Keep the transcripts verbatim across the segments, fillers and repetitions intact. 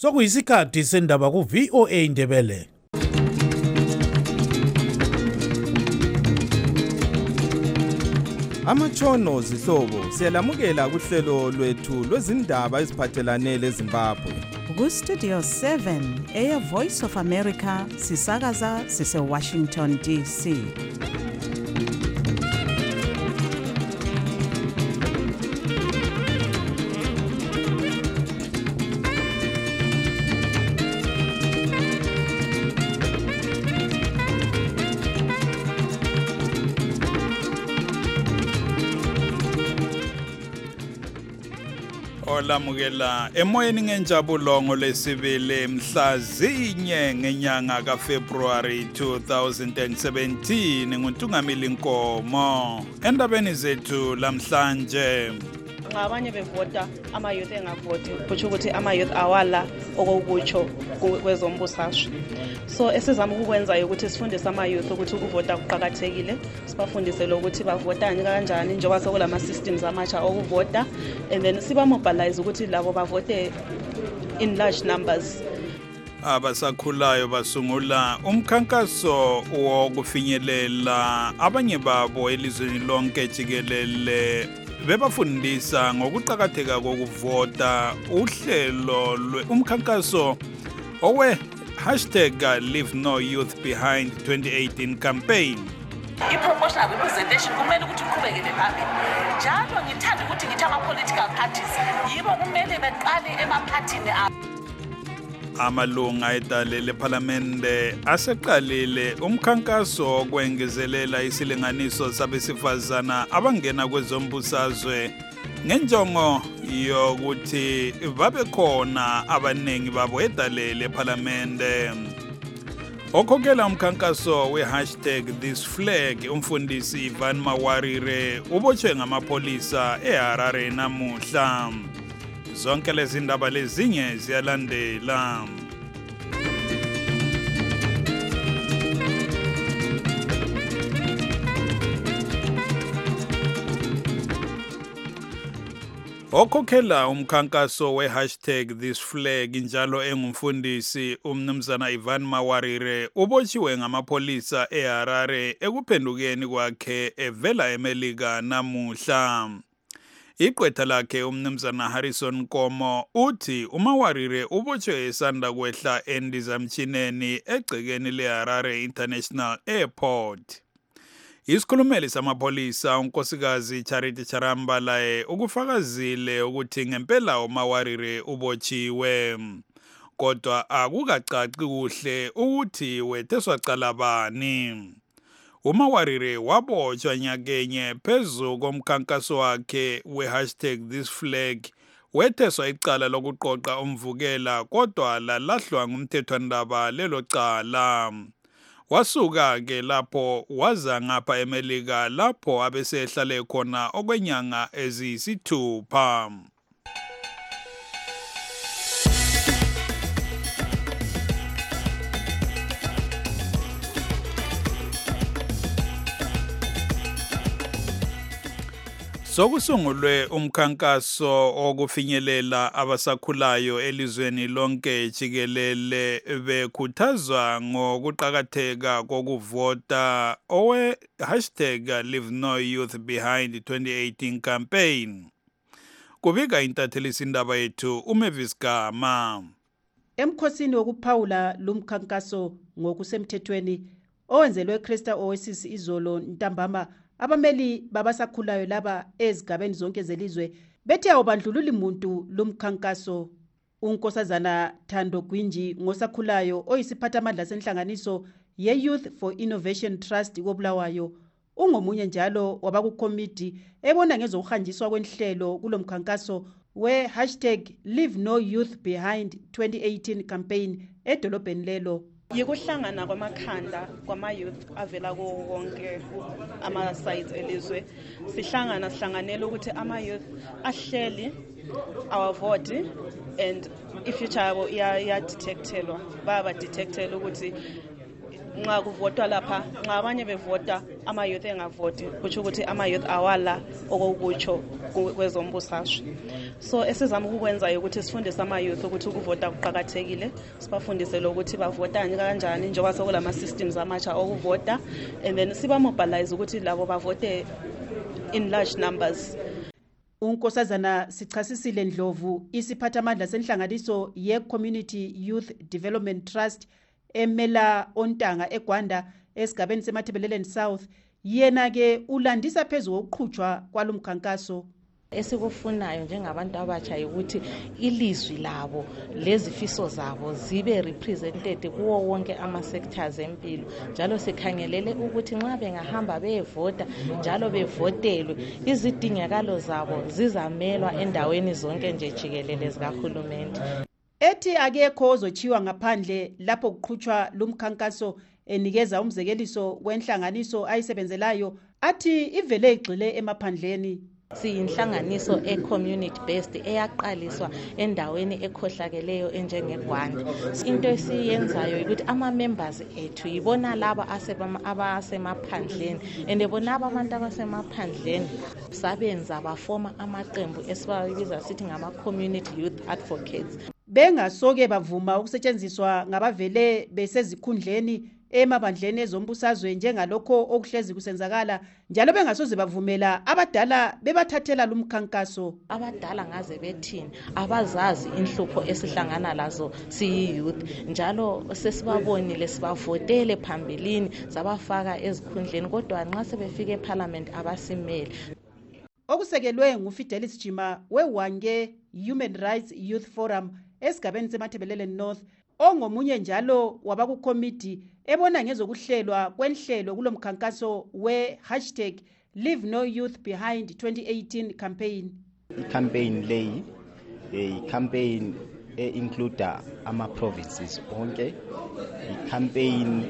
Sokuyisikhathi sendaba ku V O A Ndebele. Amatshono zihlobo siyalamukela kuhlelo lwethu lwezindaba eziphathelane leZimbabwe. Ku Studio seven, Air Voice of America, sisakaza sise Washington D C. Olamukela emoyeni ngenjabulo ngolesibili mhla zinye ngenyanga kaFebruary two thousand seventeen nguNtungamili Nkomo endabeni zethu lamhlanje. Abanye bevota ama youth engavoti kusho ukuthi ama youth awala okukutsho kwezombusazwe. So esizama ukukwenza ukuthi sifundise ama youth ukuthi ukuvota kuqhakathekile, sibafundise ukuthi bavota kanjani njengoba sekulama systems amatsha okuvota, and then siba mobilize ukuthi labo bavote in large numbers. Abasakhulayo basungula umkhankaso wokufinyelela abanye babo elizweni lonke jikelele bebafundisa ngokuqhakatheka kokuvota. Uhlelo umkhankaso owe hashtag Leave No Youth Behind twenty eighteen campaign. I-proportional representation kumele ukuthi uqhubekele phambili. Njalo ngithanda ukuthi ngithi ama-political parties yibo kumele beqale emaphathini abo. Amalunga edale lePhalamende aseqalile umkhankaso okwengezelela isilinganiso sabesifazana abangena kwezombusazwe ngenjongo yokuthi babe khona abanengi babo edale lePhalamende. Okhokela umkhankaso we-hashtag This Flag umfundisi Ivan Mawarire ubotshwe ngamapolisa eHarare namuhla. Zonke lezi ndaba lezinye ziyalandela. Okhokhela umkhankaso we-hashtag This Flag njalo engumfundisi umnumzana Ivan Mawarire ubotshiwe ngamapolisa eHarare ekuphendukeni kwakhe evela eMelika namuhla. Iqwetha lakhe umnumzana Harrison Nkomo uthi uMawarire ubotshwe esanda kwehla endizamtshineni egcekeni leHarare International Airport. Isikhulumeli samapolisa unkosikazi Charity Charambalae ukufakazile ukuthi ngempela uMawarire ubotshiwe. Kodwa akukacaci kuhle ukuthi wetheswa cala bani. uMawarire wabotshwa nyakenye phezu komkhankaso wakhe we-hashtag This Flag wetheswa icala lokuqoqa umvukela kodwa lalahlwa ngumthethwandaba lelo cala. Wasuka ke lapho waza ngapha eMelika lapho abesehlale khona okwenyanga eziyisithupha. Sokusungulwe umkhankaso okufinyelela abasakhulayo elizweni lonke jikelele bekhuthazwa ngokuqhakatheka kokuvota owe hashtag Leave No Youth Behind twenty eighteen campaign. Kubika intathelisa indaba yethu uMavis Gama. Emkhosini wokuphawula lumkhankaso ngokusemthethweni owenzelwe Cresta Oasis izolo ntambama, abameli babasakhulayo laba ezigabeni zonke zelizwe bethe awubandlululi muntu lumkhankaso. Unkosazana Thando Gwinji ngosakhulayo oyisiphathamandla senhlanganiso ye-Youth for Innovation Trust koBulawayo ungomunye njalo wabakukomiti ebona ngezokuhanjiswa kwenhlelo kulomkhankaso we-hashtag Leave No Youth Behind twenty eighteen campaign edolobheni lelo. Yikuhlangana kwamakhanda kwama-youth avela kuwo wonke ama-sides elizwe. Sihlangana sihlanganele ukuthi ama-youth ahleli awavoti and i-future yabo iyadetectelwa. Baba detectela ukuthi nxa kuvotwa lapha nxa abanye bevota ama-youth engavoti kutsho ukuthi ama-youth awala okokutsho kwezombusazwe. So esizama ukukwenzayo ukuthi sifundise ama-youth ukuthi ukuvota kuqakathekile, sibafundise lokuthi bavota kanjani njengoba sekulama-systems amatsha okuvota, and then sibamobilize ukuthi labo bavote in large numbers. Unkosazana Sichasisile Ndlovu isiphathamandla senhlanganiso ye-Community Youth Development Trust emela ontanga eGwanda esigabeni seMathebeleleni South, yena ke ulandisa phezulu kokuqhutshwa kwalomkhankaso. Esikufunayo njengabantu abatsha ukuthi ilizwi labo lezifiso zabo zibe represented kuwo wonke ama sectors empilo, njalo sikhangelele ukuthi nxa bengahamba beyevota njalo bevotelwe izidingakalo zabo zizamelwa endaweni zonke nje jikelele zikahulumende. Ethi akekho ozochiwa ngaphandle lapho kuqhutshwa lumkhankaso, enikeza umzekeliso wenhlanganiso ayisebenzelayo athi ivele igxile emaphandleni. Siyinhlanganiso e-community based eyaqaliswa endaweni ekhohlakeleyo enjengeGwanda. Into esiyenzayo ukuthi ama-members ethu yibona laba abasemaphandleni, and bona abantu abasemaphandleni sabenza bafoma amaqembu esibabiza sithi ngama-community youth advocates. Bengasoke bavuma ukusetshenziswa ngabavele besezikhundleni emabandleni ezombusazwe njengalokho okuhlezi kusenzakala, njalo bengasoze bavumela abadala bebathathela lumkhankaso. Abadala ngaze bethini abazazi inhlupho esihlangana lazo siyi-youth, njalo sesibabonile sibavotele phambilini sabafaka ezikhundleni, kodwa nxa sebefike eParliament abasimele. Okusekelwe nguFidelis Jima weWange Human Rights Youth Forum esigabeni seMathebeleleni North, ongomunye njalo wabakukomiti ebona ngezokuhlelwa kwenhlelo kulomkhankaso we hashtag Leave No Youth Behind twenty eighteen campaign. I-campaign leyi i-campaign e-include ama-provinces onke, i-campaign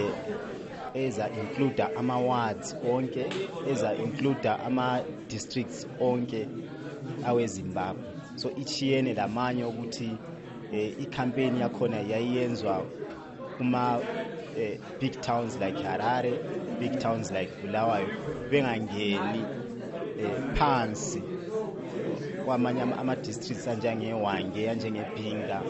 eza include ama-wards onke, eza include ama-districts onke aweZimbabwe. So ichiyene lamanye ukuthi i-campaign yakhona yayiyenzwa kuma big towns like Harare, big towns like Bulawayo, bengangeni phansi kwamanye ama-districts anjengeWange anjengeBhinga.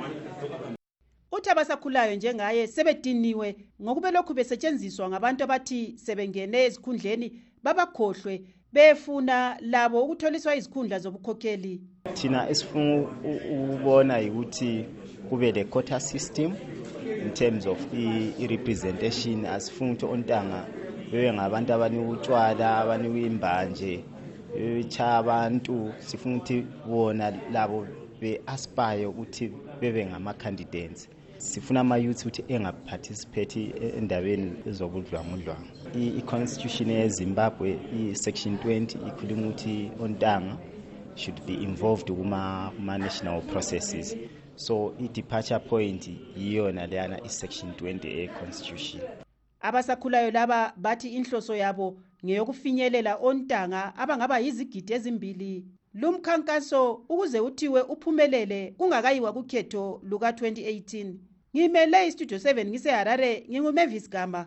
Uthi abasakhulayo njengaye sebediniwe ngokube lokhu besetshenziswa ngabantu abathi sebengene ezikhundleni babakhohlwe, befuna labo ukutholiswa izikhundla zobukhokheli. Thina esifuna ukubona ukuthi kube le quota system in terms of i-representation. Asifuna ukuthi ontanga bebe ngabantu abanika utshwala, abanika imbanje, becha abantu. Sifuna ukuthi bona labo be-aspire ukuthi bebe ngama-candidates. Sifuna ama-youth ukuthi engaparticipate endabeni ezobudlwangudlwanga. I-constitution yeZimbabwe i-section twenty ikhuluma ukuthi ontanga should be involved kuma national processes. So i-departure point yiyona leyana i-section twenty e-constitution. Abasakhulayo laba bathi inhloso yabo ngeyokufinyelela ontanga abangaba yizigidi ezimbili. Lumkhankaso ukuze uthiwe uphumelele kungakayiwa kukhetho luka twenty eighteen. Ngimele iStudio seven ngiseHarare, nginguMavis Gama.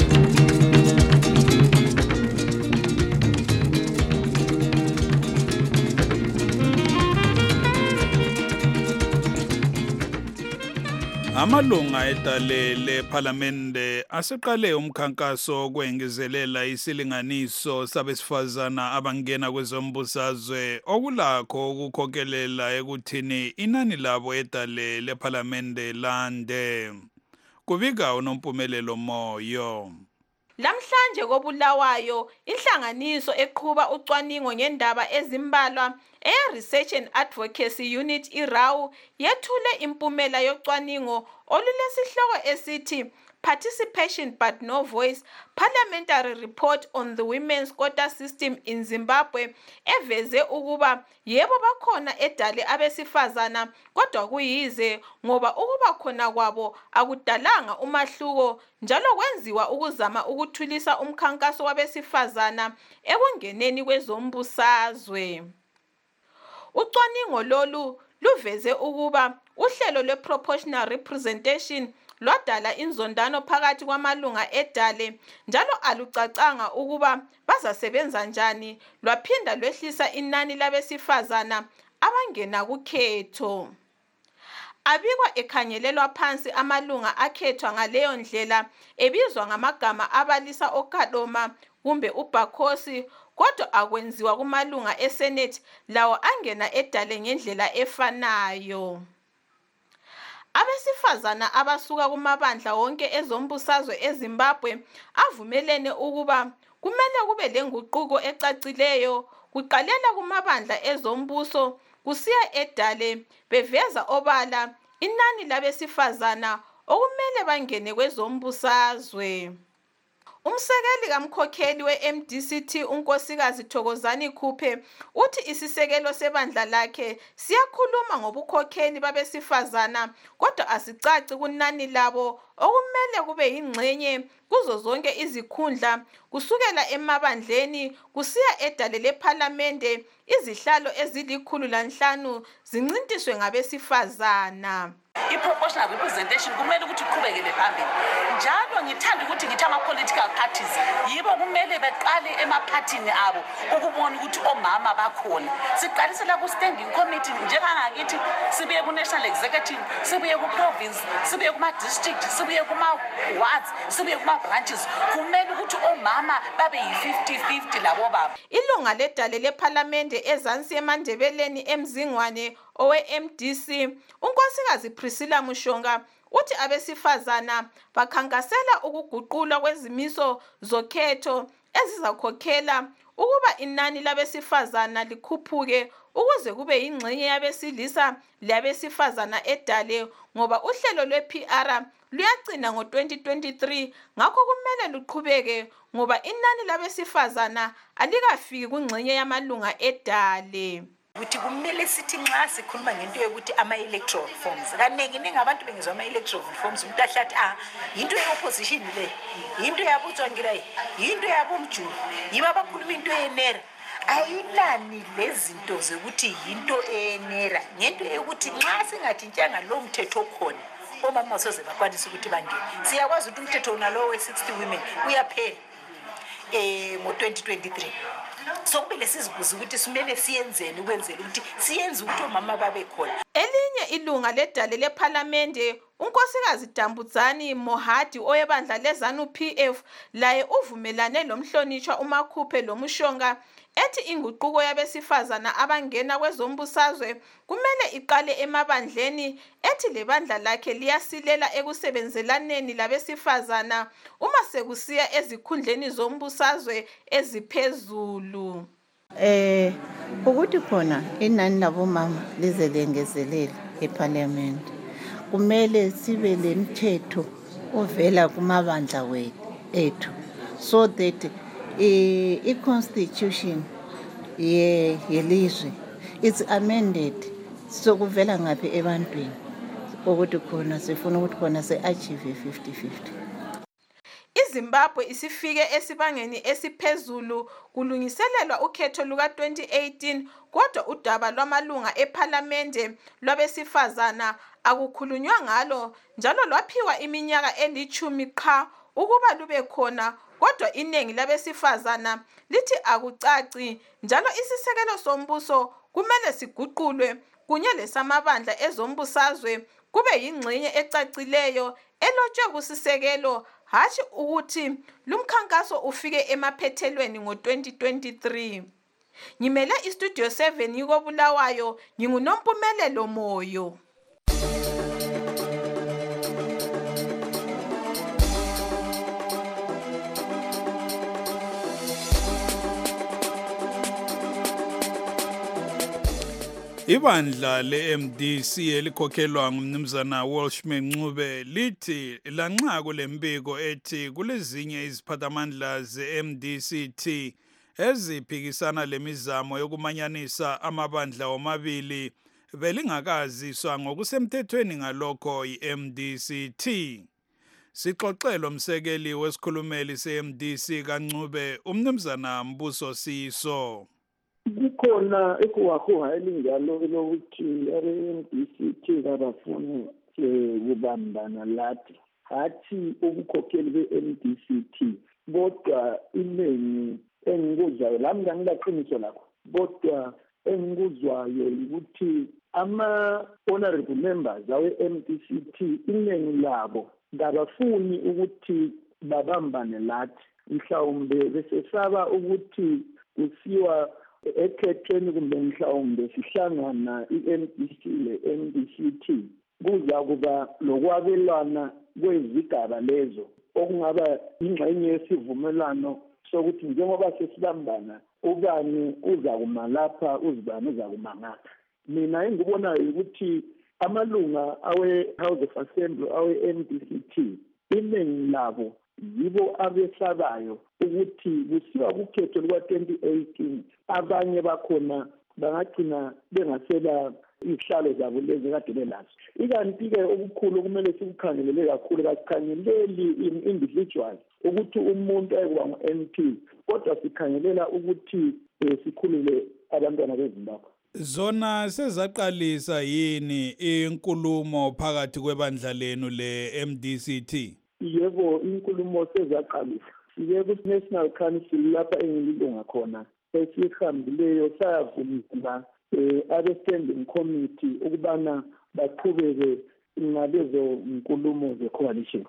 Amalunga edale leParlamente aseqale umkhankaso okwengezelela isilinganiso sabesifazana abangena kwezombusazwe okulakho ukukhokelela ekuthini inani labo edale leParlamente lande. Kubika uNompumelelo Moyo. Lamhlanje koBulawayo inhlanganiso eqhuba ucwaningo ngendaba ezimbalwa Air Research and Advocacy Unit iRAU yethule impumela yocwaningo olulesihloko esithi Participation but no Voice, Parliamentary Report on the Women's Quota System in Zimbabwe, eveze ukuba yebo bakhona edale abesifazana kodwa kuyize ngoba ukuba khona kwabo akudalanga umahluko, njalo kwenziwa ukuzama ukuthulisa umkhankaso wabesifazana ekungeneni kwezombusazwe. Ucwaningo lolu luveze ukuba uhlelo lwe-proportional representation lwadala inzondano phakathi kwamalunga edale njalo alucacanga ukuba bazasebenza njani, lwaphinda lwehlisa inani labesifazana abangena kukhetho. Abikwa ekhangelelwa phansi amalunga akhethwa ngaleyo ndlela ebizwa ngamagama abalisa oKadoma kumbe uBakhosi, kodwa akwenziwa kumalunga eSenate lawo angena edale ngendlela efanayo. Abesifazana abasuka kumabandla wonke ezombusazwe eZimbabwe avumelene ukuba kumele kube lenguquko ecacileyo kuqalela kumabandla ezombuso kusiya edale, beveza obala inani labesifazana okumele bangene kwezombusazwe. Umsekeli kamkhokheli we-M D C T unkosikazi Thokozani Khuphe uthi isisekelo sebandla lakhe siyakhuluma ngobukhokheli babesifazana kodwa asicaci kunani labo okumele kube yingxenye kuzo zonke izikhundla kusukela emabandleni kusiya edale lephalamende. Izihlalo ezilikhulu lanhlanu zincintiswe ngabesifazana. I-proportional representation kumele ukuthi iqhubekele phambili. Njalo ngithanda ukuthi ngithi ama-political parties yibo kumele beqale emaphathini abo ukubona ukuthi omama bakhona. Siqalisela ku-standing committee njengangakithi, sibuye ku-national executive, sibuye ku-province, sibuye kuma-district, sibuye kuma-wards, sibuye kuma-branches. Kumele ukuthi omama babe yi-fifty fifty labo baba. Ilunga ledale lephalamende ezansi eMandebeleni eMzingwane owe-M D C unkosikazi Priscilla Mushonga uthi abesifazana bakhankasela ukuguqulwa kwezimiso zokhetho ezizakhokhela ukuba inani labesifazana likhuphuke ukuze kube yingxenye yabesilisa labesifazana edale, ngoba uhlelo lwe-P R luyagcina ngo twenty twenty-three ngakho kumele luqhubeke ngoba inani labesifazana alikafiki kungxenye yamalunga edale. Ukuthi kumele sithi nxa sikhuluma ngento yokuthi ama-electoral reforms kaningi ningi abantu bengizwa ama-electoral reforms umuntu ahlathi ah yinto ye-opposition le, yinto yabutswangilayi, yinto yabomjulu, yibo abakhuluma into yenera. Ayilani lezinto zokuthi yinto enera ngento yokuthi nxa singathintshanga lo mthetho okhona omama soze bakwanisa ukuthi bangene. Siyakwazi ukuthi umthetho unalowo we-sixty women uyaphela eh ngo twenty twenty-three. So kumele sizibuze ukuthi simele siyenzeni ukwenzela ukuthi siyenze ukuthi omama babe khona. Elinye ilunga ledale lephalamende unkosikazi Dambudzani Mohadi oyebandla lezanu P F laye uvumelane lomhlonishwa uMakhuphe loMushonga ethi inguquko yabesifazana abangena kwezombusazwe kumele iqale emabandleni, ethi lebandla lakhe liyasilela ekusebenzelaneni labesifazana uma sekusiya ezikhundleni zombusazwe eziphezulu. Eh ukuthi khona inani labomama lize lengezelele eParliament kumele sibe lemthetho ovela kumabandla wethu so that i-constitution ye yelizwe it's amended sokuvela ngaphi ebantwini ukuthi khona sifuna ukuthi khona se-achieve fifty fifty. iZimbabwe isifike esibangeni esiphezulu kulungiselelwa ukhetho luka twenty eighteen, kodwa udaba lwamalunga eParliamente lwabesifazana akukhulunywa ngalo njalo lwaphiwa iminyaka elithumi qha ukuba lube khona, kodwa iningi labesifazana lithi akucaci njalo isisekelo sombuso kumele siguqulwe kunye lesamabandla ezombusazwe kube yingxenye ecacileyo elotshwe kusisekelo, hathi ukuthi lumkhankaso ufike emaphethelweni ngo twenty twenty-three. Ngimele iStudio seven yiko Bulawayo, nginguNompumelelo Moyo. Ibandla le-M D C elikhokhelwa ngumnumzana Welshman Ncube lithi lanxa kulembiko ethi kulezinye iziphathamandla ze-M D C T eziphikisana lemizamo yokumanyanisa amabandla omabili belingakaziswa ngokusemthethweni ngalokho i-M D C T. Sixoxelwa umsekeli wesikhulumeli se-M D C kaNcube umnumzana Mbuso Siso. kukhona ekuwahuha elinjalo lokuthi are-M D C T kabafuni ukubambana lathi hathi ubukhokheli be-M D C T kodwa iningi engikuzwayo lami ngangilaqiniso lakho kodwa engikuzwayo ukuthi ama-honorable members awe-M D C T iningi labo kabafuni ukuthi babambane lathi mhlawumbe besesaba ukuthi kusiwa ekhethweni kumbe mhlawumbe sihlangana i-M D C le-M D C T kuza kuba lokwabelana kwezigaba lezo okungaba ingxenye yesivumelano sokuthi njengoba sesibambana ubani uza kuma lapha uzibani uza kuma ngapha. Mina engikubonayo ukuthi amalunga awe-House of Assembly awe-M D C T iningi labo yibo abesabayo ukuthi kusiwa kukhetho luka twenty eighteen abanye bakhona bangagcina bengasela izihlalo zabo lezi kade belazo. Ikanti-ke okukhulu okumele sikukhangelele kakhulu kasikhangeleli individual ukuthi umuntu ayekuba ngu-M P kodwa sikhangelela ukuthi sikhulule abantwana beZimbabwe. Zona sezaqalisa yini inkulumo phakathi kwebandla lenu le-M D C T? Yebo, inkulumo sezaqalisa. Sike ku-National Council lapha engililunga khona esihambileyo sayavumela abe-standing committee ukubana baqhubeke ngalezo nkulumo ze-coalition.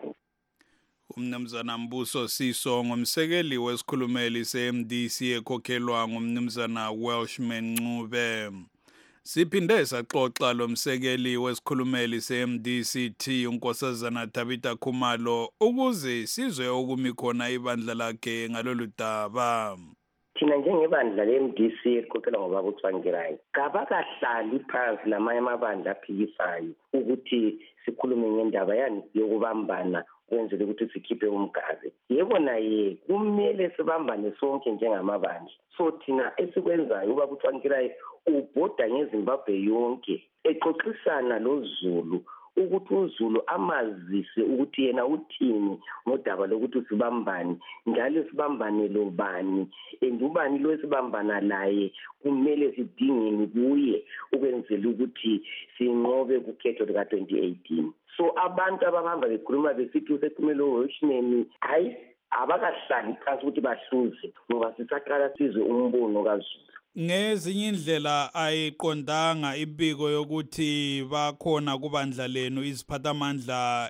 Umnumzana Mbuso Siso ngumsekeli wesikhulumeli se-M D C ekhokhelwa ngumnumzana Welshman Ncube. Siphinde saxoxa lo msekeli wesikhulumeli se-M D C T unkosazana Tabitha Khumalo ukuze sizwe okumi khona ibandla lakhe ngalolu daba. Thina njengebandla le-M D C ekhokhelwa ngobaba uTsvangirai kabakahlali phansi namanye amabandla aphikisayo ukuthi sikhulume ngendaba yani yokubambana kwenzele ukuthi sikhiphe umgazi. Yebo naye kumele sibambane sonke njengamabandla. So thina esikwenzayo ubaba uTsvangirai ubhoda ngeZimbabwe yonke exoxisana loZulu ukuthi uZulu amazise ukuthi yena uthini ngodaba lokuthi sibambane njalo sibambane lo bani endubani lo sibambana laye kumele sidingeni kuye ukwenzela ukuthi sinqobe kukhetho lika twenty eighteen. So abantu abahamba bekhuluma besithi usephumelo Welshman hayi abakahlali phansi ukuthi bahluze ngoba sisaqala sizwe umbono kaZulu. Ngezinye indlela ayiqondanga ibiko yokuthi bakhona kubandla lenu iziphathamandla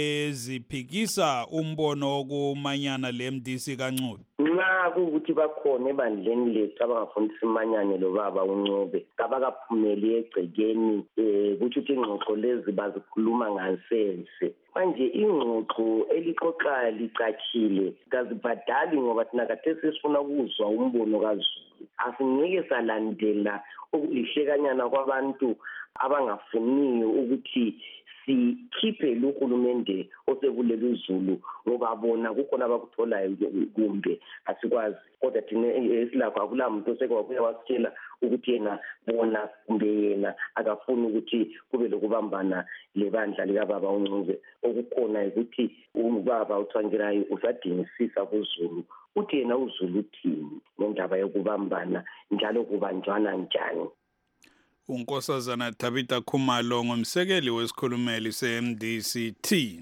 eziphikisa umbono wokumanyana le-M D C kaNcube. Nxa kuukuthi bakhona ebandleni lethu abangafuni simanyane lo baba uNcube abakaphumeli egcekeni eh kuthi ingxoxo lezi bazikhuluma ngansense. Manje ingxoxo elixoxa licachile kazibhadali ngoba thina kade sifuna ukuzwa umbono kaZulu. Asingeke salandela ukulihlekanyana kwabantu abangafuniyo ukuthi sikhiphe lo hulumende osekuleli uZulu ngoba bona kukhona abakutholayo kumbe asikwazi kodwa thina esilapha akulamuntu osekwabuya wasitshela ukuthi yena bona kumbe yena akafuni ukuthi kube lokubambana lebandla likababa uNcube. Okukhona ukuthi ubaba uTsvangirai usadingisisa kuZulu uthi yena uZulu uthini ngendaba yokubambana njalo kubanjwana njani. Unkosazana Tabitha Khumalo ngumsekeli wesikhulumeli se-M D C T.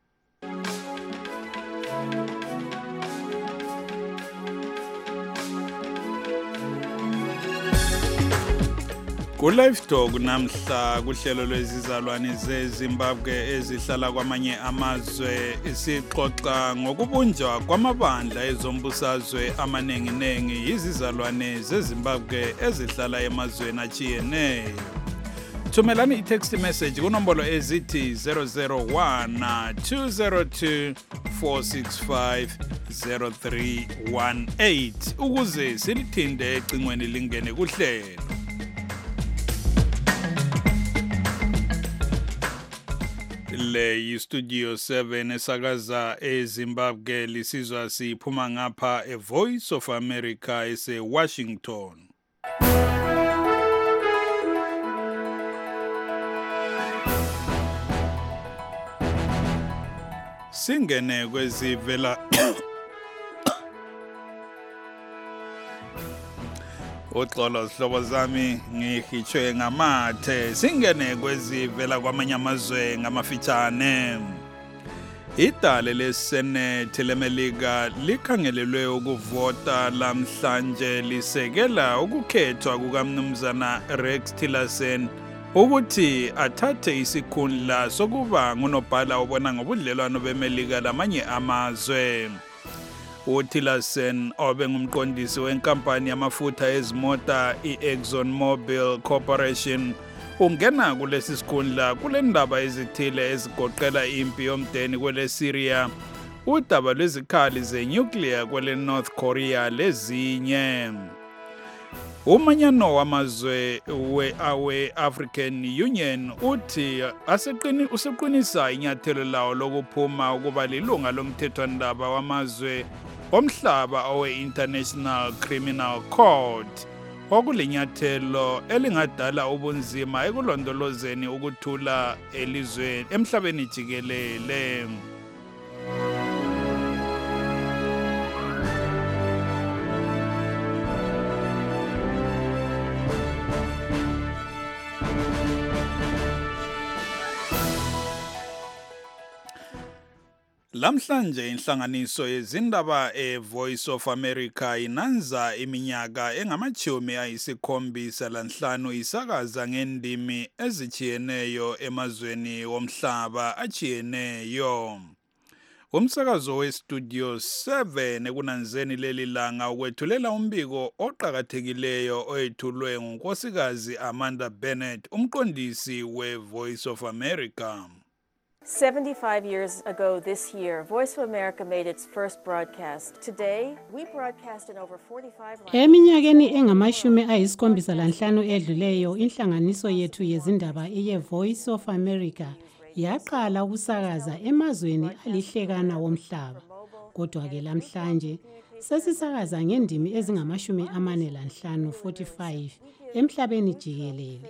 Ku-Live Talk namhla kuhlelo lwezizalwane zeZimbabwe ezihlala kwamanye amazwe sixoxa ngokubunjwa kwamabandla ezombusazwe amanenginengi yizizalwane zeZimbabwe ezihlala emazweni achiyeneyo. Thumelani i-text message kunombolo ezithi zero zero one two zero two four six five zero three one eight ukuze silithinde ecingweni lingene kuhlelo. Le yi-Studio seven esakaza eZimbabwe lisizwa siphuma ngapha e-Voice of America ese-Washington. Singene kwezivela Uxolo sihlobo zami ngihitshwe ngamathe singene kwezivela kwamanye amazwe ngamafitshane. Idale leSenate leMelika likhangelelwe ukuvota lamhlanje lisekela ukukhethwa kukaMnumzana Rex Tillerson ukuthi athathe isikhundla sokuba ngunobhala obona ngobudlelwano beMelika lamanye amazwe. uTillerson obe ngumqondisi wenkampani yamafutha ezimota iExxonMobil Corporation ungena kulesi sikhundla kule ndaba ezithile ezigoqela impi yomdeni kwele Syria, udaba lwezikhali zenuclear kwele North Korea lezinye. Umanyano wamazwe we African Union uthi aseqini useqinisa inyathelo lawo lokuphuma ukuba lilunga lomthethwandaba wamazwe omhlaba owe International Criminal Court. Okulinyathelo elingadala ubunzima ekulondolozeni ukuthula elizweni emhlabeni jikelele. Lamhlanje inhlanganiso yezindaba eVoice of America inanza iminyaka engamachumi ayisikhombisa lanhlanu isakaza ngendimi ezichiyeneyo emazweni womhlaba achiyeneyo. Umsakazo weStudio seven ekunanzeni leli langa ukwethulela umbiko oqhakathekileyo oyethulwe ngunkosikazi Amanda Bennett, umqondisi weVoice of America. seventy-five years ago this year, Voice of America made its first broadcast. Today, we broadcast in over forty-five languages. Eminyakeni engamashumi ayisikhombisa lanhlanu edluleyo, inhlanganiso yethu yezindaba iye Voice of America yaqala ukusakaza emazweni alihlekana womhlaba. Kodwa ke lamhlanje sesisakaza ngendimi ezingamashumi amane lanhlanu forty-five emhlabeni jikelele.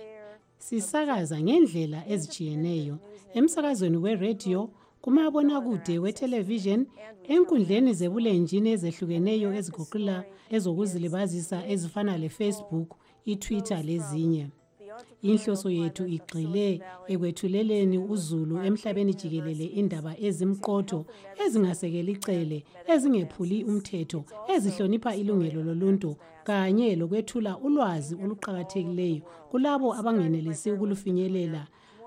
Sisakaza ngendlela ezichiyeneyo emsakazweni we-radio, kumabonakude we-television, enkundleni zebulenjini ezehlukeneyo ezigoqela ezokuzilibazisa ezifana le-Facebook, i-Twitter lezinye. Inhloso yethu igxile ekwethuleleni uzulu emhlabeni jikelele indaba ezimqotho, ezingasekeli icele, ezingephuli umthetho, ezihlonipha ilungelo loluntu, kanye lokwethula ulwazi oluqhakathekileyo kulabo abangenelisi ukulufinyelela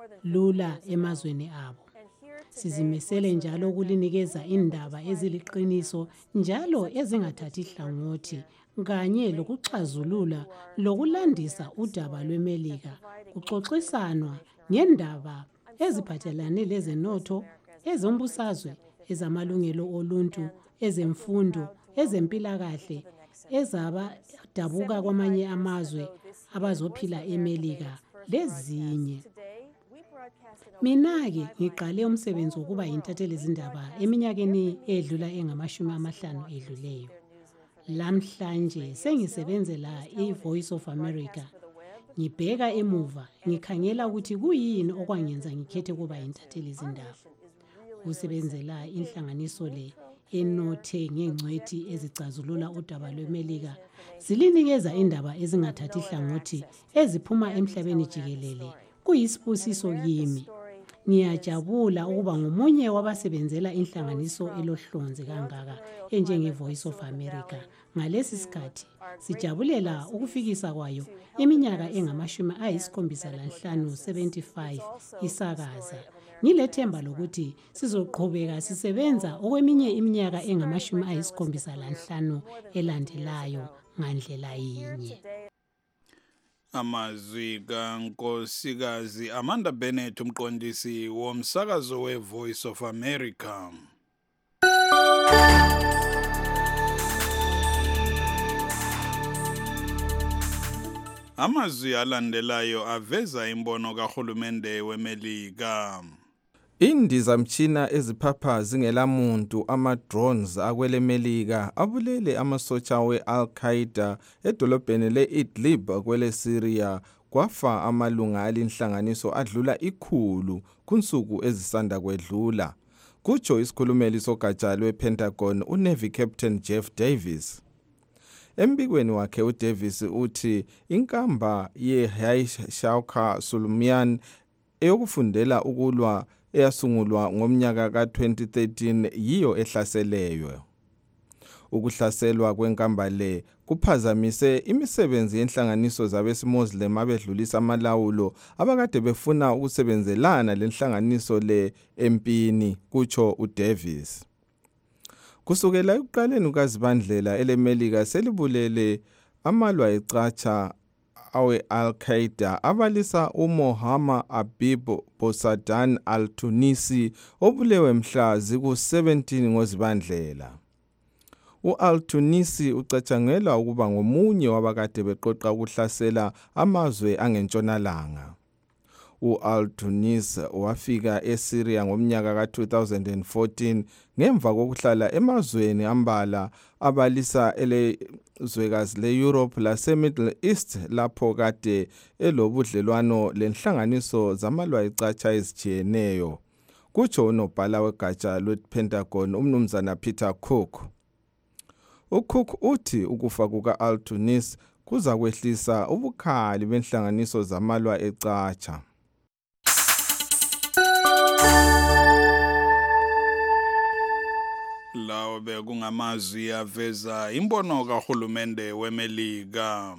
lula emazweni abo. Sizimesele njalo ukulinikeza indaba eziliqiniso njalo ezingathathi hlangothi, kanye lokuxazulula lokulandisa udaba lweMelika, kuxoxisanwa ngendaba eziphathelane lezenotho, ezombusazwe, ezamalungelo oluntu, ezemfundo, ezempilakahle, ezabadabuka kwamanye amazwe abazophila eMelika lezinye. Mina-ke ngiqale umsebenzi wokuba yintatheli zindaba eminyakeni edlula engamashumi amahlanu edluleyo. Lamhlanje sengisebenzela iVoice of America. Ngibheka emuva, ngikhangela ukuthi kuyini okwangenza ngikhethe kuba yintatheli zindaba. Usebenzela inhlanganiso le enothe ngengcwethi ezicazulula udaba lweMelika, zilinikeza indaba ezingathathi hlangothi eziphuma emhlabeni jikelele. Kuyisibusiso kimi. Ngiyajabula ukuba ngomunye wabasebenzela inhlanganiso elohlonze kangaka enjengeVoice of America. Ngalesi sikhathi sijabulela ukufikisa kwayo iminyaka engamashumi ayisikhombisa lanhlanu seventy-five isakaza. Ngilethemba lokuthi sizoqhubeka sisebenza okweminye iminyaka engamashumi ayisikhombisa lanhlanu elandelayo ngandlela yinye. Amazwi kankosikazi Amanda Bennett, umqondisi womsakazo weVoice of America. Amazwi alandelayo aveza imbono kahulumende weMelika. Indizamtshina eziphapha zingelamuntu ama-drones akwele Melika abulele amasotsha we-Al-Qaeda edolobheni le-Idlib kwele Syria, kwafa amalunga alinhlanganiso adlula ikhulu kunsuku ezisanda kwedlula. Kutsho isikhulumeli sogatsha lwe-Pentagon uNavy Captain Jeff Davis. Embikweni wakhe uDavis uthi inkamba ye-Shauka Sulumyan eyokufundela ukulwa eyasungulwa ngomnyaka ka twenty thirteen yiyo ehlaseleyo. Ukuhlaselwa kwenkamba le kuphazamise imisebenzi yenhlanganiso zabesimoslim abedlulisa amalawulo abakade befuna ukusebenzelana lenhlanganiso le empini, kutsho uDavis. Kusukela ekuqaleni kukaZibandlela elemelika selibulele amalwa ecatsha awe Al-Qaeda abalisa uMohammed Habib Bosadan Al-Tunisi obulewe mhla ziku seventeen ngoZibandlela. U-Al-Tunisi ucatshangelwa ukuba ngomunye wabakade beqoqa ukuhlasela amazwe angentshonalanga. U-Al-Tunisi wafika eSyria ngomnyaka ka two thousand fourteen ngemva kokuhlala emazweni ambala abalisa elezwekazi le-Europe lase-Middle East lapho kade elobudlelwano lenhlanganiso zamalwa ecatsha ezijiyeneyo, kutsho unobhala wegatsha lwe-Pentagon umnumzana Peter Cook. uCook uthi ukufa kuka-Al-Tunisi kuza kwehlisa ubukhali benhlanganiso zamalwa ecatsha. Lawo bekungamazwi aveza imbono kahulumende weMelika.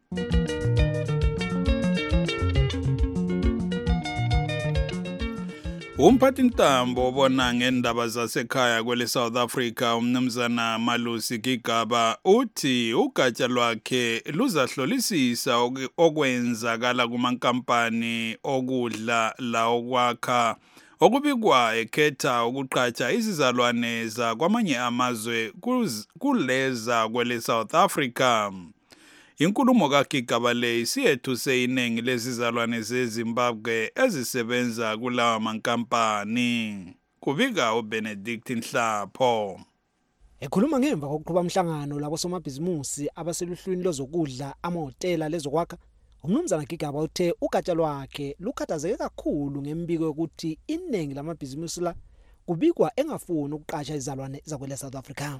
Umphathintambo obona ngendaba zasekhaya kwele South Africa umnumzana Malusi Gigaba uthi ugatsha lwakhe luzahlolisisa okwenzakala kumankampani okudla la okwakha okubikwa ekhetha ukuqhatsha izizalwane zakwamanye amazwe kuleza kwele South Africa. Inkulumo kaGigaba le isiyethuse iningi lezizalwane zeZimbabwe ezisebenza kulawa mankampani. Kubika uBenedict Nhlapho. Ekhuluma ngemva kokuqhuba umhlangano labo somabhizimusi abaseluhlwini lozokudla amahotela lezokwakha, umnumzana Gigaba uthe ugatsha lwakhe lukhathazeke kakhulu ngembiko yokuthi iningi lamabhizimusi la kubikwa engafuni ukuqasha izizalwane zakwele South Africa.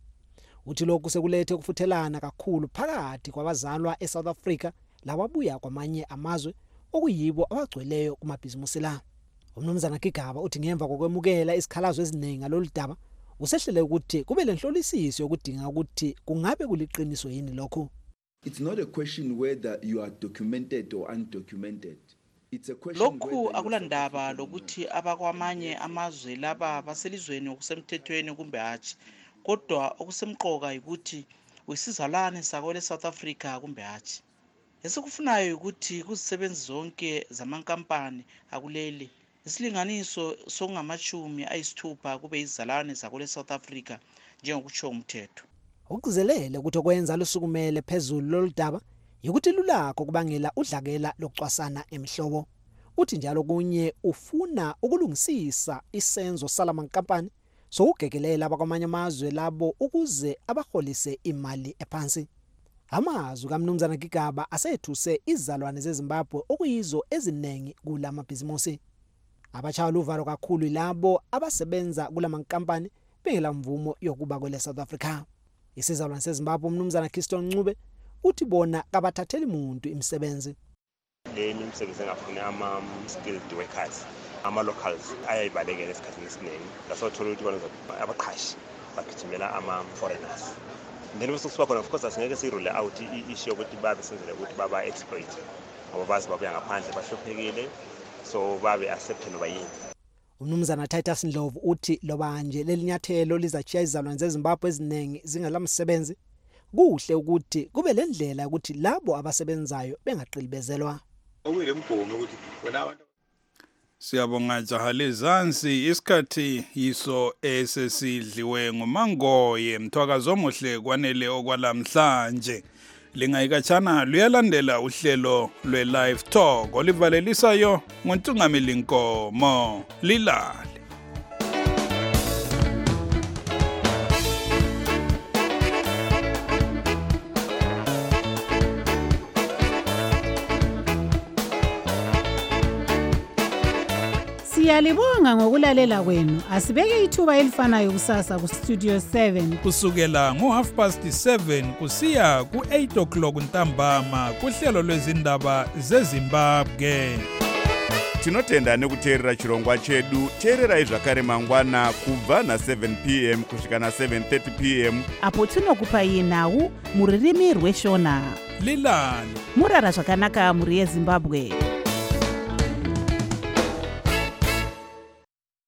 Uthi lokhu sekulethe ukufuthelana kakhulu phakathi kwabazalwa eSouth Africa lababuya kwamanye amazwe okuyibo abagcweleyo kumabhizimusi la. Umnumzana Gigaba uthi ngemva kokwemukela isikhalazo eziningi ngaloludaba usehlele ukuthi kube lenhlolisiso yokudinga ukuthi kungabe kuliqiniso yini lokho. It's not a question whether you are documented or undocumented. It's a question lokhu akulandaba lokuthi abakwamanye amazwe laba baselizweni okusemthethweni kumbe hatshi. Kodwa okusemqoka ukuthi wisizalwane sakwele South Africa kumbe hatshi. Esikufunayo ukuthi kuzisebenzi zonke zamankampani akuleli isilinganiso songamashumi ayisithupha kube izizalwane zakwele South Africa njengokutsho umthetho. Ukuzelele ukuthi okwenza lusukumele phezulu loludaba ukuthi lulakho kubangela udlakela lokucwasana emihlobo. Uthi njalo kunye ufuna ukulungisisa isenzo salamankampani sokugekelela abakwamanye amazwe labo ukuze abaholise imali ephansi. Amazwi kaMnumzana Gigaba asethuse izizalwane zeZimbabwe okuyizo ezinengi kulamabhizimusi. Abachayela uvalo kakhulu labo abasebenza kulamankampani bengela mvumo yokuba kwele South Africa. Isizalwane seZimbabwe umnumzana Kingston Ncube uthi bona kabathatheli umuntu imisebenzi. Leni imisebenzi engafuni ama skilled workers. Ama locals ayayibalekela esikhathini esiningi lasothola ukuthi bona abaqhashi bagijimela ama foreigners. Then bese kusuka khona of course asingeke sirule out i-issue ukuthi babe senzele ukuthi baba exploit ngoba bazi babuya ngaphandle bahlophekile so babe accept noba yini. Umnumzana Titus Ndlovu uthi loba nje lelinyathelo lizachiya izizalwane zeZimbabwe eziningi zingalamsebenzi kuhle ukuthi kube lendlela ukuthi labo abasebenzayo bengaqilibezelwa. Okuyilemgomo ukuthi wena abantu Siyabonga Jahale Zansi isikhathi yiso esesidliwe nguMangoye mthwakazo omuhle kwanele okwalamhlanje. Lingayikatshana luyalandela uhlelo lwe-Live Talk olivalelisayo ngoNtungameli Nkomo. Lilale. Siyalibonga ngokulalela kwenu. Asibeke ithuba elifanayo kusasa ku Studio seven kusukela ngo half past seven kusiya ku eight o'clock ntambama kuhlelo lwezindaba zeZimbabwe. Tinotenda nekuteerera chirongwa chedu. Teererai zvakare mangwana kubva na seven p m kusvika na seven thirty p m apo tinokupai nhau muririmi rweshona. Lilani murara zvakanaka muri yeZimbabwe.